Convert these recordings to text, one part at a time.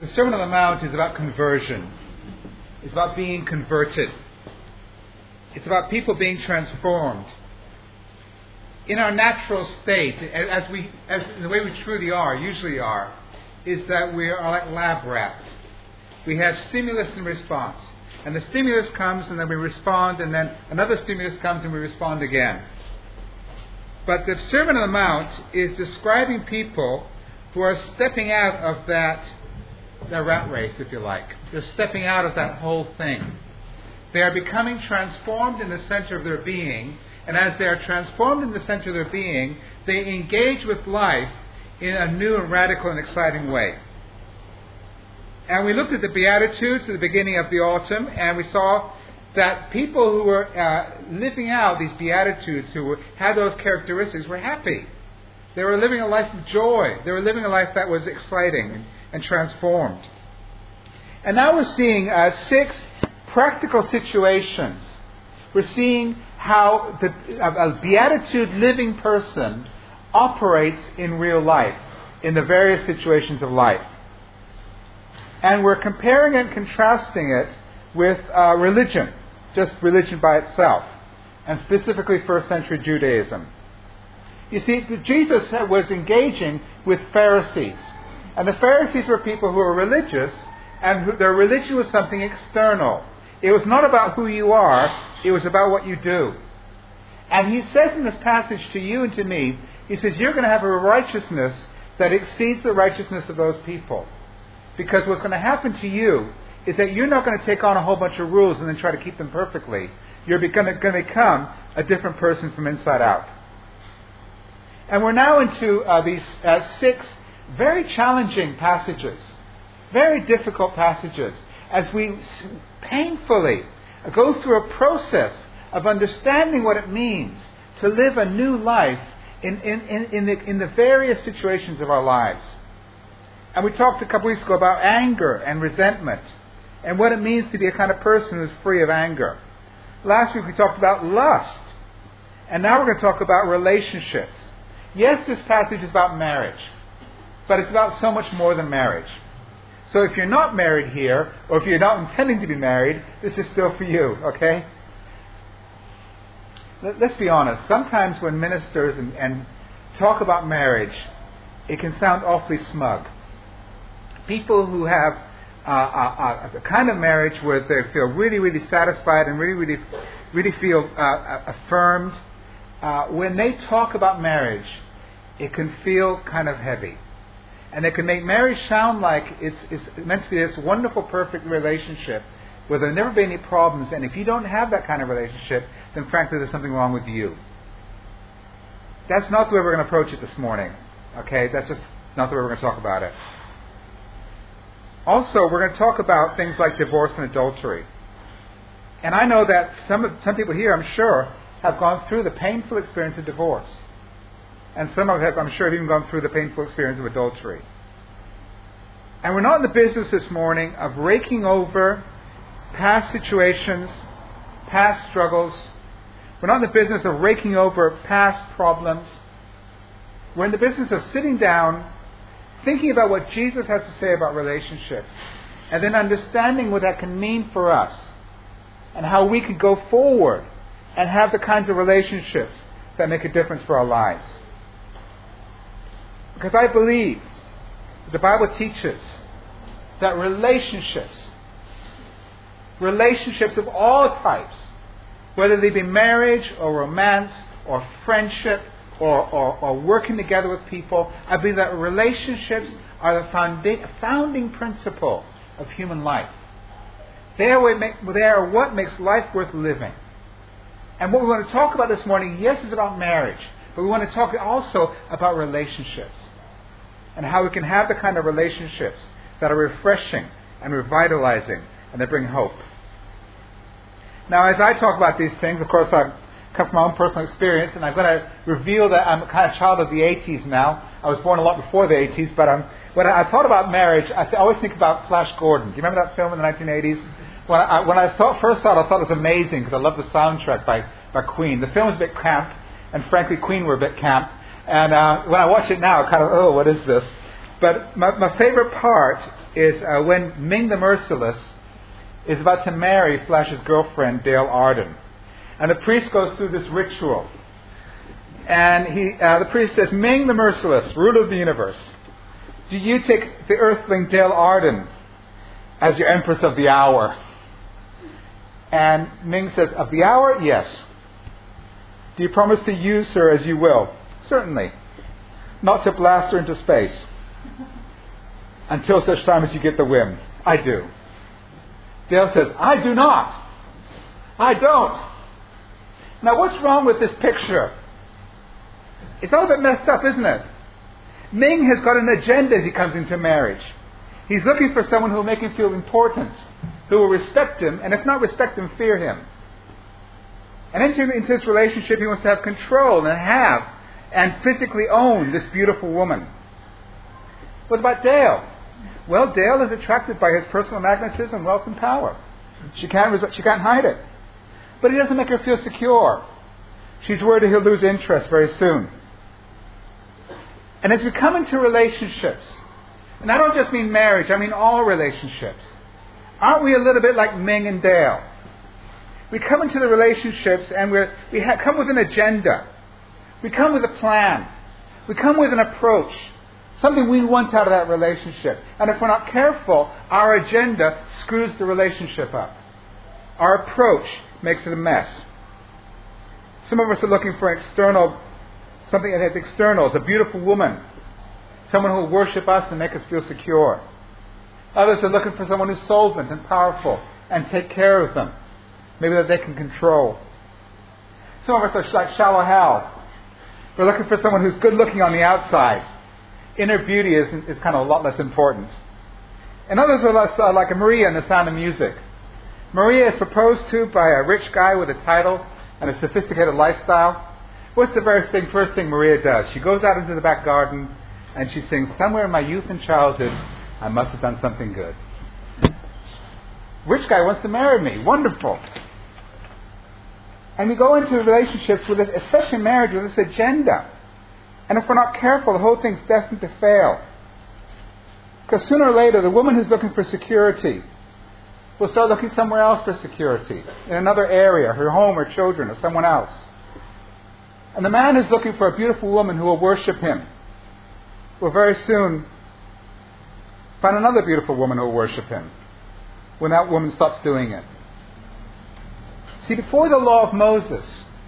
Sermon on the Mount is about conversion. It's about being converted. It's about people being transformed. In our natural state, as the way we truly are, usually are, is that we are like lab rats. We have stimulus and response. And the stimulus comes and then we respond, and then another stimulus comes and we respond again. But the Sermon on the Mount is describing people who are stepping out of that rat race, if you like. They're stepping out of that whole thing. They are becoming transformed in the center of their being, and as they are transformed in the center of their being, they engage with life in a new and radical and exciting way. And we looked at the Beatitudes at the beginning of the autumn, and we saw that people who were living out these Beatitudes, who had those characteristics, were happy. They were living a life of joy. They were living a life that was exciting and transformed. And now we're seeing 6 practical situations. We're seeing how a Beatitude living person operates in real life, in the various situations of life. And we're comparing and contrasting it with religion, just religion by itself, and specifically first century Judaism. You see, Jesus was engaging with Pharisees. And the Pharisees were people who were religious, and their religion was something external. It was not about who you are, it was about what you do. And he says in this passage to you and to me, he says, you're going to have a righteousness that exceeds the righteousness of those people. Because what's going to happen to you is that you're not going to take on a whole bunch of rules and then try to keep them perfectly. You're going to become a different person from inside out. And we're now into these 6 very challenging passages, very difficult passages, as we painfully go through a process of understanding what it means to live a new life in the various situations of our lives. And we talked a couple weeks ago about anger and resentment and what it means to be a kind of person who's free of anger. Last week we talked about lust. And now we're going to talk about relationships. Yes, this passage is about marriage, but it's about so much more than marriage. So if you're not married here, or if you're not intending to be married, this is still for you, okay? Let's be honest. Sometimes when ministers and talk about marriage, it can sound awfully smug. People who have a kind of marriage where they feel really, really satisfied and really feel affirmed, when they talk about marriage, it can feel kind of heavy. And it can make marriage sound like it's meant to be this wonderful, perfect relationship where there'll never be any problems. And if you don't have that kind of relationship, then frankly there's something wrong with you. That's not the way we're going to approach it this morning. Okay? That's just not the way we're going to talk about it. Also, we're going to talk about things like divorce and adultery. And I know that some people here, I'm sure, have gone through the painful experience of divorce. And some of them, I'm sure, have even gone through the painful experience of adultery. And we're not in the business this morning of raking over past situations, past struggles. We're not in the business of raking over past problems. We're in the business of sitting down, thinking about what Jesus has to say about relationships, and then understanding what that can mean for us, and how we can go forward and have the kinds of relationships that make a difference for our lives. Because I believe the Bible teaches that relationships of all types, whether they be marriage or romance or friendship or working together with people, I believe that relationships are the founding principle of human life. They are what makes life worth living. And what we want to talk about this morning, yes, is about marriage, but we want to talk also about relationships and how we can have the kind of relationships that are refreshing and revitalizing and that bring hope. Now, as I talk about these things, of course, I come from my own personal experience, and I'm going to reveal that I'm a kind of child of the 80s now. I was born a lot before the 80s, but when I thought about marriage, I always think about Flash Gordon. Do you remember that film in the 1980s? When I first saw it, I thought it was amazing because I love the soundtrack by Queen. The film was a bit camp, and frankly, Queen were a bit camp. And when I watch it now, kind of, what is this? But my favorite part is when Ming the Merciless is about to marry Flash's girlfriend, Dale Arden. And the priest goes through this ritual. And the priest says, Ming the Merciless, ruler of the universe, do you take the earthling Dale Arden as your empress of the hour? And Ming says, of the hour? Yes. Do you promise to use her as you will? Certainly. Not to blast her into space. Until such time as you get the whim. I do. Dale says, I do not. I don't. Now what's wrong with this picture? It's all a bit messed up, isn't it? Ming has got an agenda as he comes into marriage. He's looking for someone who will make him feel important, who will respect him, and if not respect him, fear him. And into this relationship, he wants to have control and physically own this beautiful woman. What about Dale? Well, Dale is attracted by his personal magnetism, wealth, and power. She can't hide it. But he doesn't make her feel secure. She's worried he'll lose interest very soon. And as we come into relationships, and I don't just mean marriage, I mean all relationships, aren't we a little bit like Ming and Dale? We come into the relationships and we come with an agenda. We come with a plan. We come with an approach. Something we want out of that relationship. And if we're not careful, our agenda screws the relationship up. Our approach makes it a mess. Some of us are looking for something that has externals, a beautiful woman. Someone who will worship us and make us feel secure. Others are looking for someone who's solvent and powerful and take care of them. Maybe that they can control. Some of us are like shallow Hal. We're looking for someone who's good looking on the outside. Inner beauty is kind of a lot less important. And others are less, like Maria in The Sound of Music. Maria is proposed to by a rich guy with a title and a sophisticated lifestyle. What's the first thing Maria does? She goes out into the back garden and she sings, somewhere in my youth and childhood, I must have done something good. Rich guy wants to marry me. Wonderful. And we go into relationships with this, especially marriage, with this agenda. And if we're not careful, the whole thing's destined to fail. Because sooner or later, the woman who's looking for security will start looking somewhere else for security. In another area, her home or children or someone else. And the man who's looking for a beautiful woman who will worship him will very soon find another beautiful woman who will worship him when that woman stops doing it. See, before the law of Moses,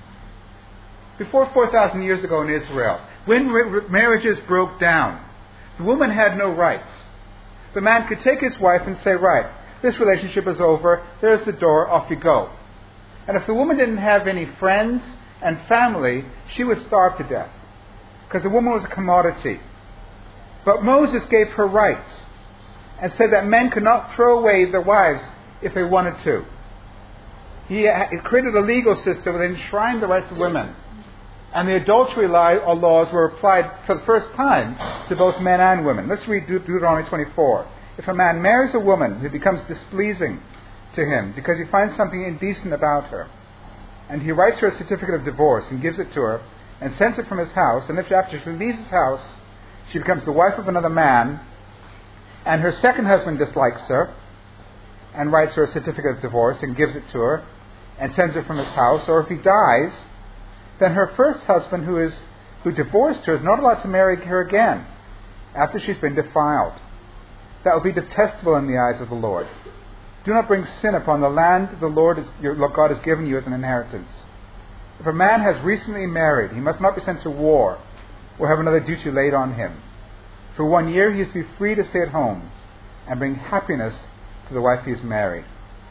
before 4,000 years ago in Israel, when marriages broke down, the woman had no rights. The man could take his wife and say, right, this relationship is over, there's the door, off you go. And if the woman didn't have any friends and family, she would starve to death. Because the woman was a commodity. But Moses gave her rights and said that men could not throw away their wives if they wanted to. He created a legal system that enshrined the rights of women. And the adultery laws were applied for the first time to both men and women. Let's read Deuteronomy 24. If a man marries a woman who becomes displeasing to him because he finds something indecent about her, and he writes her a certificate of divorce and gives it to her and sends her from his house, and if after she leaves his house she becomes the wife of another man, and her second husband dislikes her and writes her a certificate of divorce and gives it to her and sends her from his house, or if he dies, then her first husband who divorced her is not allowed to marry her again after she's been defiled. That will be detestable in the eyes of the Lord. Do not bring sin upon the land your God has given you as an inheritance. If a man has recently married, he must not be sent to war or have another duty laid on him. For 1 year he is to be free to stay at home and bring happiness to the wife he has married.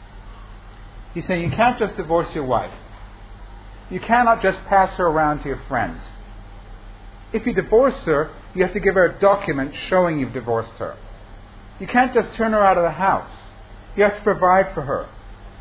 He's saying you can't just divorce your wife. You cannot just pass her around to your friends. If you divorce her, you have to give her a document showing you've divorced her. You can't just turn her out of the house. You have to provide for her.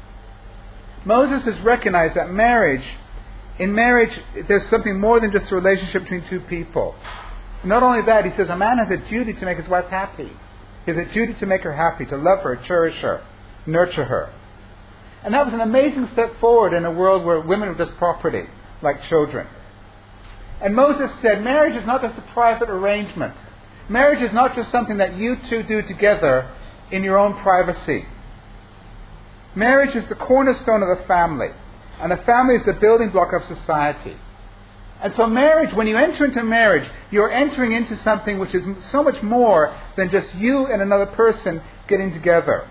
Moses has recognized that in marriage, there's something more than just a relationship between two people. Not only that, he says a man has a duty to make his wife happy. He has a duty to make her happy, to love her, cherish her, nurture her. And that was an amazing step forward in a world where women were just property, like children. And Moses said, marriage is not just a private arrangement. Marriage is not just something that you two do together in your own privacy. Marriage is the cornerstone of the family, and the family is the building block of society. And so marriage, when you enter into marriage, you're entering into something which is so much more than just you and another person getting together.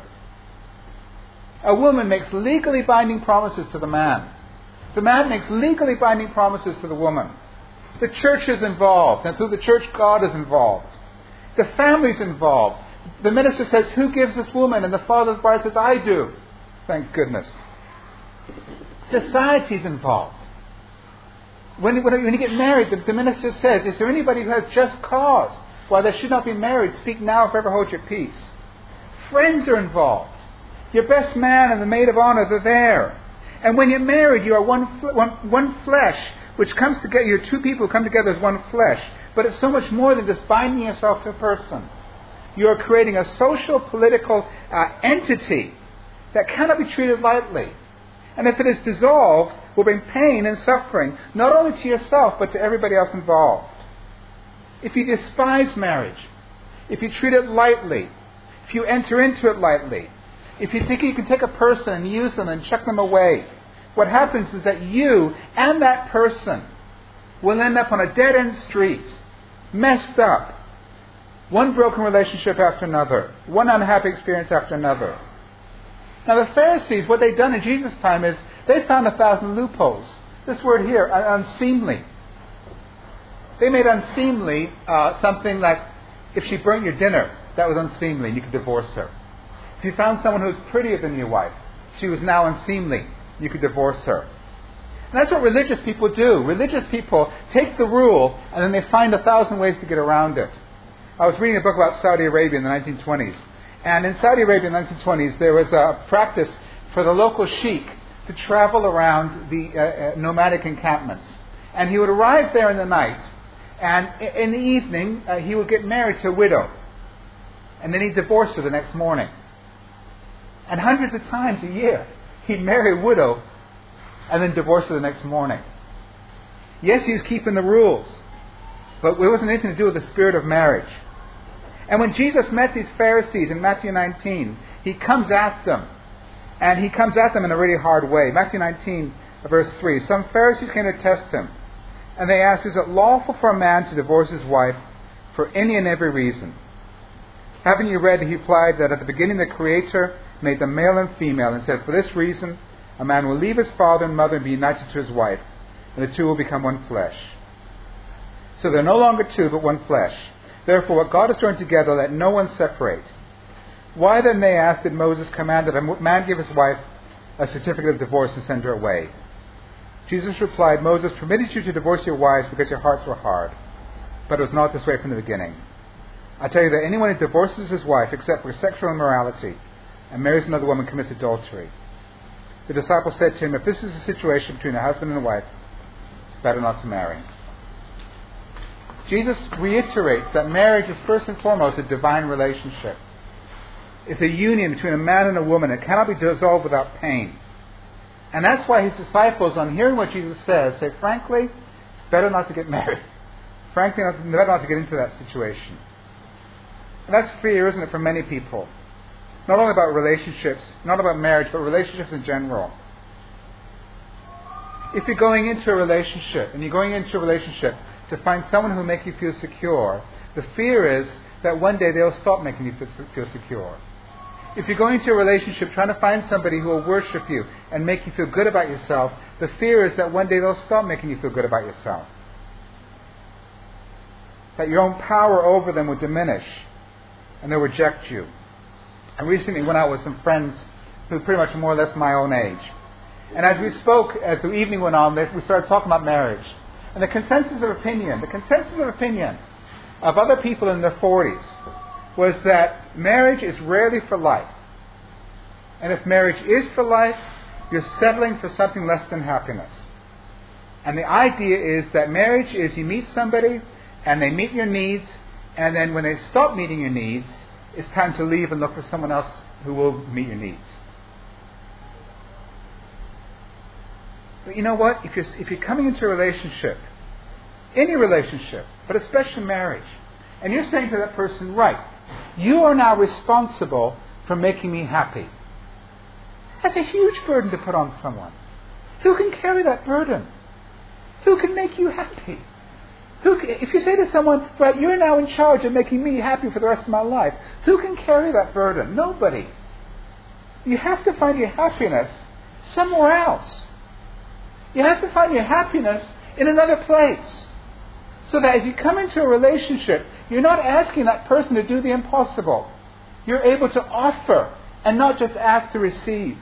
A woman makes legally binding promises to the man. The man makes legally binding promises to the woman. The church is involved, and through the church, God is involved. The family's involved. The minister says, "Who gives this woman?" And the father of the bride says, "I do." Thank goodness. Society's involved. When you get married, the minister says, "Is there anybody who has just cause why they should not be married? Speak now, if ever hold your peace." Friends are involved. Your best man and the maid of honor, they're there. And when you're married, you are one flesh, which comes together. You're two people who come together as one flesh. But it's so much more than just binding yourself to a person. You are creating a social, political entity that cannot be treated lightly. And if it is dissolved, will bring pain and suffering, not only to yourself, but to everybody else involved. If you despise marriage, if you treat it lightly, if you enter into it lightly, if you think you can take a person and use them and chuck them away, what happens is that you and that person will end up on a dead-end street, messed up. One broken relationship after another, one unhappy experience after another. Now the Pharisees, what they'd done in Jesus' time is they found 1,000 loopholes. This word here, unseemly. They made unseemly something like if she burnt your dinner, that was unseemly and you could divorce her. If you found someone who was prettier than your wife, she was now unseemly, you could divorce her. And that's what religious people do. Religious people take the rule and then they find 1,000 ways to get around it. I was reading a book about Saudi Arabia in the 1920s. And in Saudi Arabia in the 1920s, there was a practice for the local sheikh to travel around the nomadic encampments. And he would arrive there in the night, and in the evening, he would get married to a widow. And then he'd divorce her the next morning. And hundreds of times a year, he'd marry a widow and then divorce her the next morning. Yes, he was keeping the rules, but it wasn't anything to do with the spirit of marriage. And when Jesus met these Pharisees in Matthew 19, he comes at them. And he comes at them in a really hard way. Matthew 19, verse 3. Some Pharisees came to test him. And they asked, "Is it lawful for a man to divorce his wife for any and every reason?" Haven't you read, he replied, that at the beginning the Creator made them male and female and said, "For this reason a man will leave his father and mother and be united to his wife, and the two will become one flesh." So they're no longer two, but one flesh. Therefore, what God has joined together, let no one separate. Why then, they asked, did Moses command that a man give his wife a certificate of divorce and send her away? Jesus replied, "Moses permitted you to divorce your wives because your hearts were hard. But it was not this way from the beginning. I tell you that anyone who divorces his wife except for sexual immorality and marries another woman commits adultery." The disciple said to him, "If this is a situation between a husband and a wife, it's better not to marry." Jesus reiterates that marriage is first and foremost a divine relationship. It's a union between a man and a woman. It cannot be dissolved without pain. And that's why his disciples, on hearing what Jesus says, say, frankly, it's better not to get married. Frankly, better not to get into that situation. And that's fear, isn't it, for many people? Not only about relationships, not about marriage, but relationships in general. If you're going into a relationship, and you're going into a relationship to find someone who will make you feel secure, the fear is that one day they'll stop making you feel secure. If you're going into a relationship trying to find somebody who will worship you and make you feel good about yourself, the fear is that one day they'll stop making you feel good about yourself. That your own power over them will diminish and they'll reject you. I recently went out with some friends who are pretty much more or less my own age. And as we spoke, as the evening went on, we started talking about marriage. And the consensus of opinion of other people in their 40s was that marriage is rarely for life. And if marriage is for life, you're settling for something less than happiness. And the idea is that marriage is you meet somebody and they meet your needs, and then when they stop meeting your needs, it's time to leave and look for someone else who will meet your needs. But you know what? If you're coming into a relationship, any relationship, but especially marriage, And you're saying to that person, right, you are now responsible for making me happy. That's a huge burden to put on someone. Who can carry that burden? Who can make you happy? If you say to someone, right, you're now in charge of making me happy for the rest of my life, who can carry that burden? Nobody. You have to find your happiness somewhere else. You have to find your happiness in another place. So that as you come into a relationship, you're not asking that person to do the impossible. You're able to offer and not just ask to receive.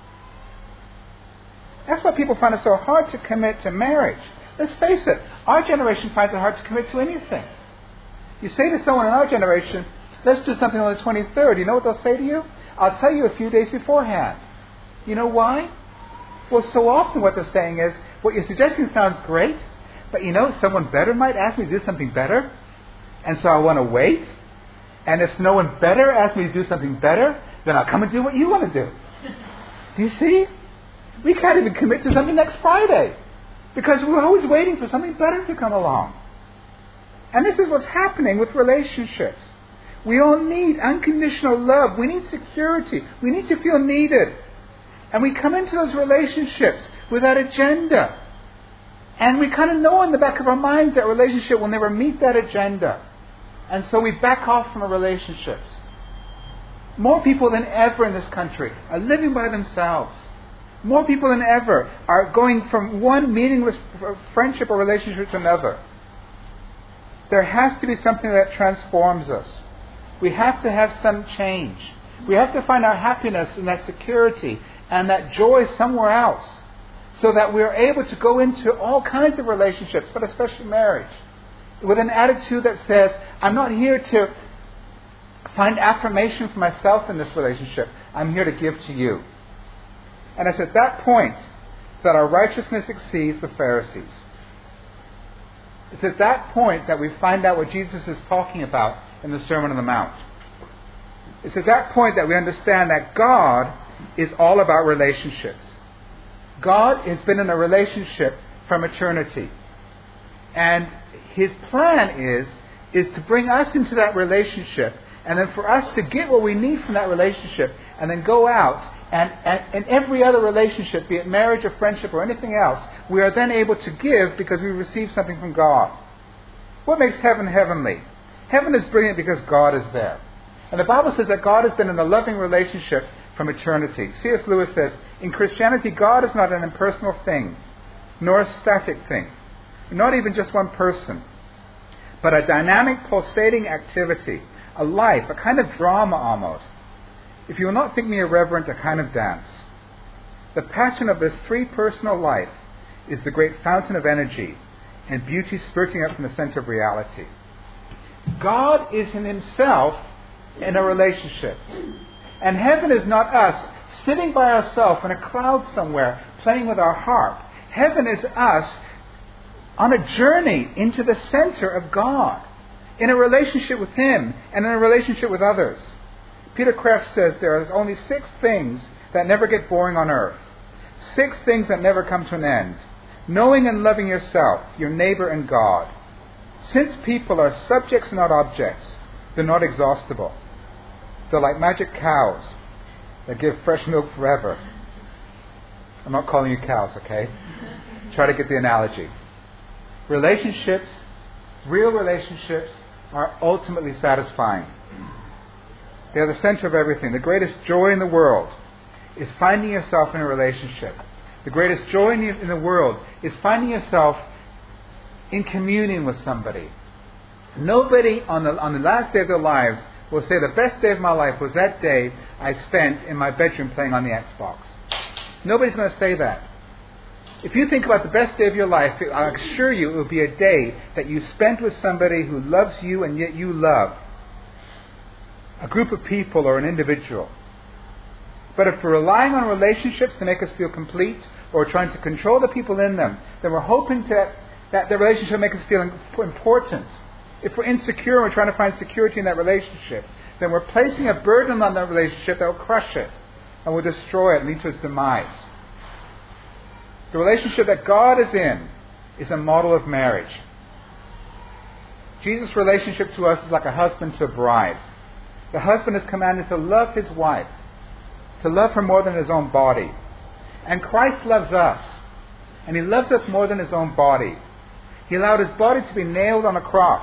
That's why people find it so hard to commit to marriage. Let's face it, our generation finds it hard to commit to anything. You say to someone in our generation, let's do something on the 23rd. You know what they'll say to you? I'll tell you a few days beforehand. You know why? Well, so often what they're saying is, what you're suggesting sounds great, but you know, someone better might ask me to do something better, and so I want to wait. And if no one better asks me to do something better, then I'll come and do what you want to do. Do you see? We can't even commit to something next Friday, because we're always waiting for something better to come along. And this is what's happening with relationships. We all need unconditional love. We need security. We need to feel needed. And we come into those relationships with that agenda. And we kind of know in the back of our minds that relationship will never meet that agenda. And so we back off from our relationships. More people than ever in this country are living by themselves. More people than ever are going from one meaningless friendship or relationship to another. There has to be something that transforms us. We have to have some change. We have to find our happiness and that security and that joy somewhere else, so that we're able to go into all kinds of relationships, but especially marriage, with an attitude that says, I'm not here to find affirmation for myself in this relationship. I'm here to give to you. And it's at that point that our righteousness exceeds the Pharisees. It's at that point that we find out what Jesus is talking about in the Sermon on the Mount. It's at that point that we understand that God is all about relationships. God has been in a relationship from eternity. And His plan is to bring us into that relationship, and then for us to get what we need from that relationship, and then go out and every other relationship, be it marriage or friendship or anything else, we are then able to give because we receive something from God. What makes heaven heavenly? Heaven is brilliant because God is there. And the Bible says that God has been in a loving relationship from eternity. C.S. Lewis says, in Christianity, God is not an impersonal thing, nor a static thing, not even just one person, but a dynamic, pulsating activity, a life, a kind of drama almost. If you will not think me irreverent, a kind of dance. The pattern of this three-personal life is the great fountain of energy and beauty spurting up from the center of reality. God is in Himself in a relationship. And heaven is not us sitting by ourselves in a cloud somewhere playing with our harp. Heaven is us on a journey into the center of God, in a relationship with Him and in a relationship with others. Peter Kreeft says there are only 6 things that never get boring on earth. 6 things that never come to an end. Knowing and loving yourself, your neighbor, and God. Since people are subjects, not objects, they're not exhaustible. They're like magic cows that give fresh milk forever. I'm not calling you cows, okay? Try to get the analogy. Relationships, real relationships, are ultimately satisfying. They are the center of everything. The greatest joy in the world is finding yourself in a relationship. The greatest joy in the world is finding yourself in communion with somebody. Nobody on the last day of their lives will say the best day of my life was that day I spent in my bedroom playing on the Xbox. Nobody's going to say that. If you think about the best day of your life, I assure you it will be a day that you spent with somebody who loves you and yet you love. A group of people or an individual. But if we're relying on relationships to make us feel complete, or trying to control the people in them, then we're hoping that the relationship makes us feel important. If we're insecure and we're trying to find security in that relationship, then we're placing a burden on that relationship that will crush it and will destroy it and lead to its demise. The relationship that God is in is a model of marriage. Jesus' relationship to us is like a husband to a bride. The husband is commanded to love his wife, to love her more than his own body. And Christ loves us, and he loves us more than his own body. He allowed his body to be nailed on a cross.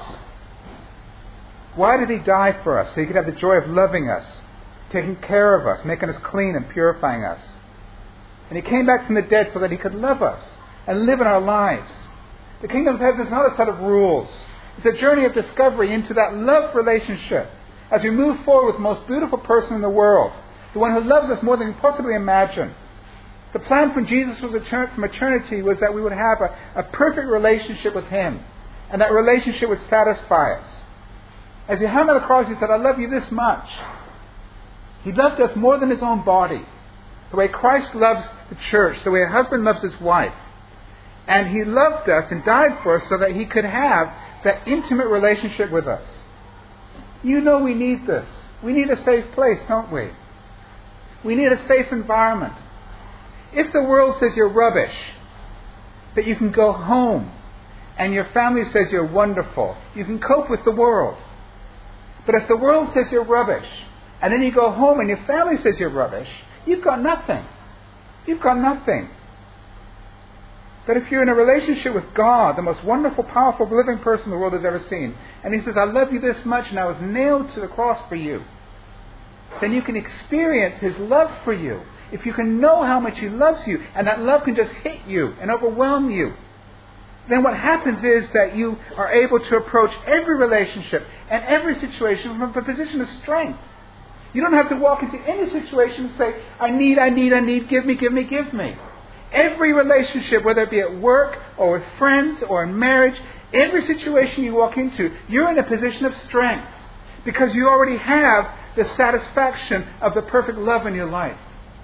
Why did he die for us? So he could have the joy of loving us, taking care of us, making us clean and purifying us. And he came back from the dead so that he could love us and live in our lives. The kingdom of heaven is not a set of rules. It's a journey of discovery into that love relationship as we move forward with the most beautiful person in the world, the one who loves us more than we can possibly imagine. The plan from Jesus from eternity was that we would have a perfect relationship with him, and that relationship would satisfy us. As he hung on the cross, he said, I love you this much. He loved us more than his own body. The way Christ loves the church, the way a husband loves his wife. And he loved us and died for us so that he could have that intimate relationship with us. You know we need this. We need a safe place, don't we? We need a safe environment. If the world says you're rubbish, that you can go home and your family says you're wonderful, you can cope with the world. But if the world says you're rubbish, and then you go home and your family says you're rubbish, you've got nothing. You've got nothing. But if you're in a relationship with God, the most wonderful, powerful, living person the world has ever seen, and he says, I love you this much and I was nailed to the cross for you, then you can experience his love for you. If you can know how much he loves you, and that love can just hit you and overwhelm you, then what happens is that you are able to approach every relationship and every situation from a position of strength. You don't have to walk into any situation and say, I need, give me. Every relationship, whether it be at work or with friends or in marriage, every situation you walk into, you're in a position of strength because you already have the satisfaction of the perfect love in your life.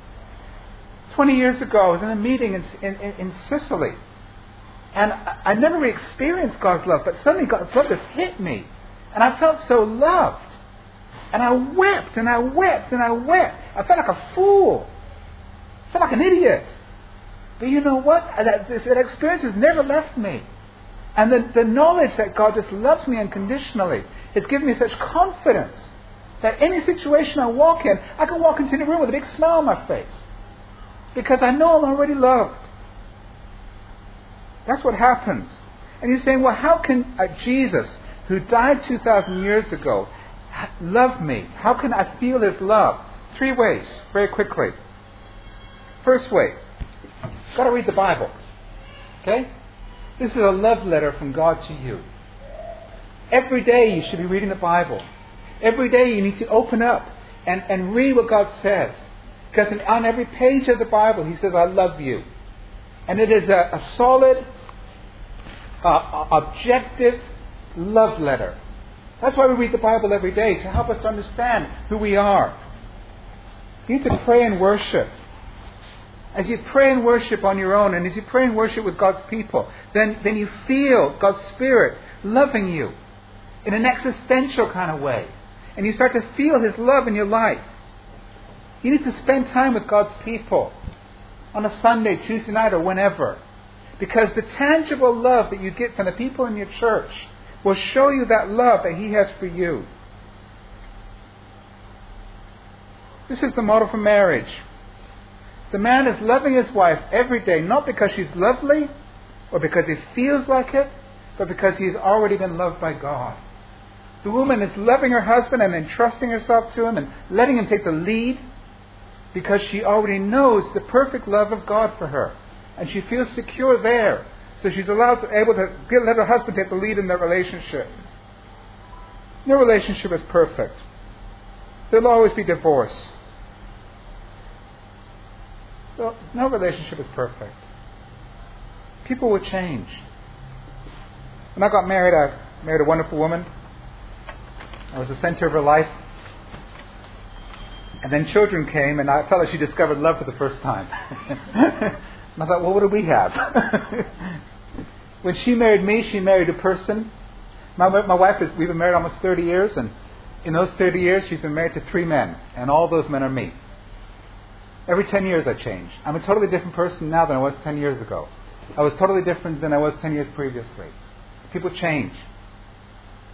20 years ago, I was in a meeting in Sicily. And I never really experienced God's love, but suddenly God's love just hit me. And I felt so loved. And I wept, and I wept, and I wept. I felt like a fool. I felt like an idiot. But you know what? That experience has never left me. And the knowledge that God just loves me unconditionally has given me such confidence that any situation I walk in, I can walk into the room with a big smile on my face. Because I know I'm already loved. That's what happens. And you're saying, well, how can Jesus, who died 2,000 years ago, love me? How can I feel his love? 3 ways, very quickly. First way, you've got to read the Bible. Okay? This is a love letter from God to you. Every day you should be reading the Bible. Every day you need to open up and read what God says. Because on every page of the Bible, he says, I love you. And it is a solid, objective love letter. That's why we read the Bible every day, to help us to understand who we are. You need to pray and worship. As you pray and worship on your own, and as you pray and worship with God's people, then you feel God's Spirit loving you in an existential kind of way. And you start to feel his love in your life. You need to spend time with God's people on a Sunday, Tuesday night, or whenever. Because the tangible love that you get from the people in your church will show you that love that he has for you. This is the model for marriage. The man is loving his wife every day, not because she's lovely or because he feels like it, but because he's already been loved by God. The woman is loving her husband and entrusting herself to him and letting him take the lead because she already knows the perfect love of God for her. And she feels secure there. So she's able to let her husband take the lead in their relationship. No relationship is perfect. There'll always be divorce. No relationship is perfect. People will change. When I got married, I married a wonderful woman. I was the center of her life. And then children came, and I felt like she discovered love for the first time. And I thought, well, what do we have? When she married me, she married a person. My wife, we've been married almost 30 years, and in those 30 years, she's been married to 3 men, and all those men are me. Every 10 years I change. I'm a totally different person now than I was 10 years ago. I was totally different than I was 10 years previously. People change.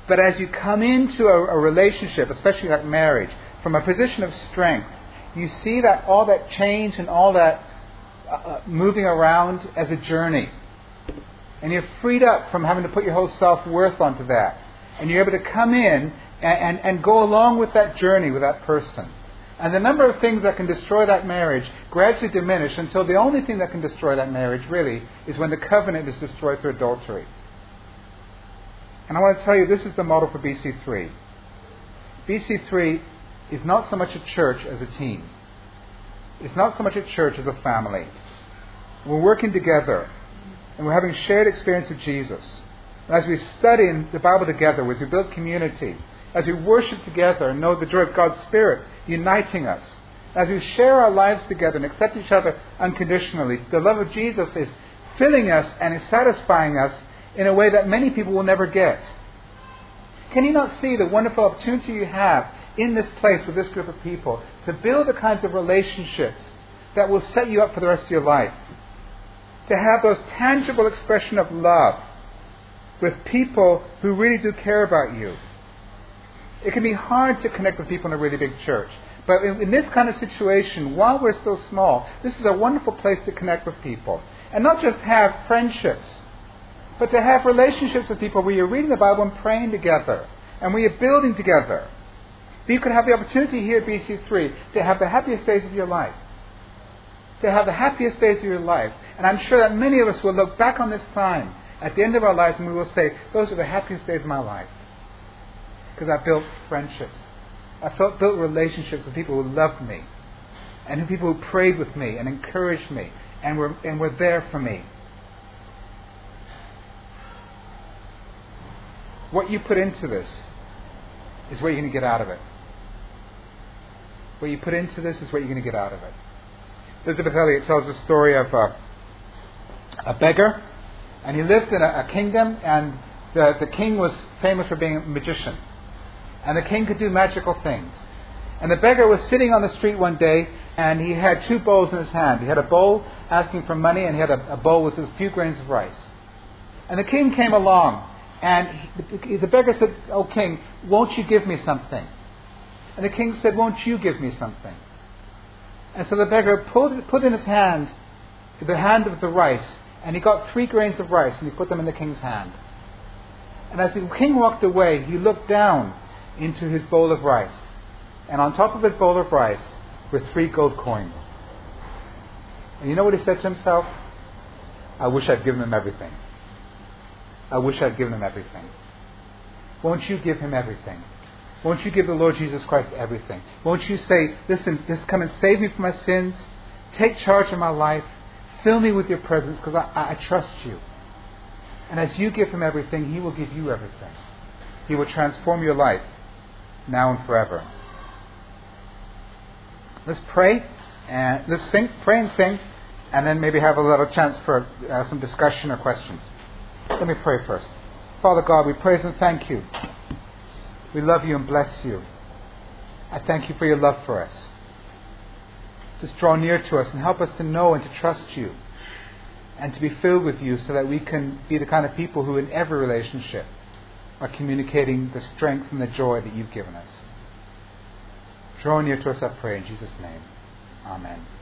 But as you come into a relationship, especially like marriage, from a position of strength, you see that all that change and all that moving around as a journey. And you're freed up from having to put your whole self-worth onto that. And you're able to come in and go along with that journey with that person. And the number of things that can destroy that marriage gradually diminish until the only thing that can destroy that marriage really is when the covenant is destroyed through adultery. And I want to tell you, this is the model for BC3. BC3 is not so much a church as a team. It's not so much a church as a family. We're working together, and we're having shared experience with Jesus. And as we study in the Bible together, as we build community, as we worship together and know the joy of God's Spirit uniting us, as we share our lives together and accept each other unconditionally, the love of Jesus is filling us and is satisfying us in a way that many people will never get. Can you not see the wonderful opportunity you have in this place with this group of people to build the kinds of relationships that will set you up for the rest of your life? To have those tangible expression of love with people who really do care about you. It can be hard to connect with people in a really big church. But in this kind of situation, while we're still small, this is a wonderful place to connect with people. And not just have friendships, but to have relationships with people where you're reading the Bible and praying together, and where you're building together. You could have the opportunity here at BC3 to have the happiest days of your life. To have the happiest days of your life. And I'm sure that many of us will look back on this time at the end of our lives and we will say, those are the happiest days of my life. Because I built friendships. I built relationships with people who loved me. And people who prayed with me and encouraged me and were there for me. What you put into this is what you're going to get out of it. What you put into this is what you're going to get out of it. Elizabeth Elliot tells the story of a beggar, and he lived in a kingdom, and the king was famous for being a magician. And the king could do magical things. And the beggar was sitting on the street one day, and he had two bowls in his hand. He had a bowl asking for money, and he had a bowl with a few grains of rice. And the king came along, and the beggar said, "Oh, king, won't you give me something?" And the king said, "Won't you give me something?" And so the beggar put in his hand the hand of the rice, and he got 3 grains of rice, and he put them in the king's hand. And as the king walked away, he looked down into his bowl of rice. And on top of his bowl of rice were 3 gold coins. And you know what he said to himself? I wish I'd given him everything. I wish I'd given him everything. Won't you give him everything? Won't you give the Lord Jesus Christ everything? Won't you say, listen, just come and save me from my sins. Take charge of my life. Fill me with your presence because I trust you. And as you give him everything, he will give you everything. He will transform your life now and forever. Let's pray and let's pray and sing, and then maybe have a little chance for some discussion or questions. Let me pray first. Father God, we praise and thank you. We love you and bless you. I thank you for your love for us. Just draw near to us and help us to know and to trust you and to be filled with you so that we can be the kind of people who in every relationship are communicating the strength and the joy that you've given us. Draw near to us, I pray, in Jesus' name. Amen.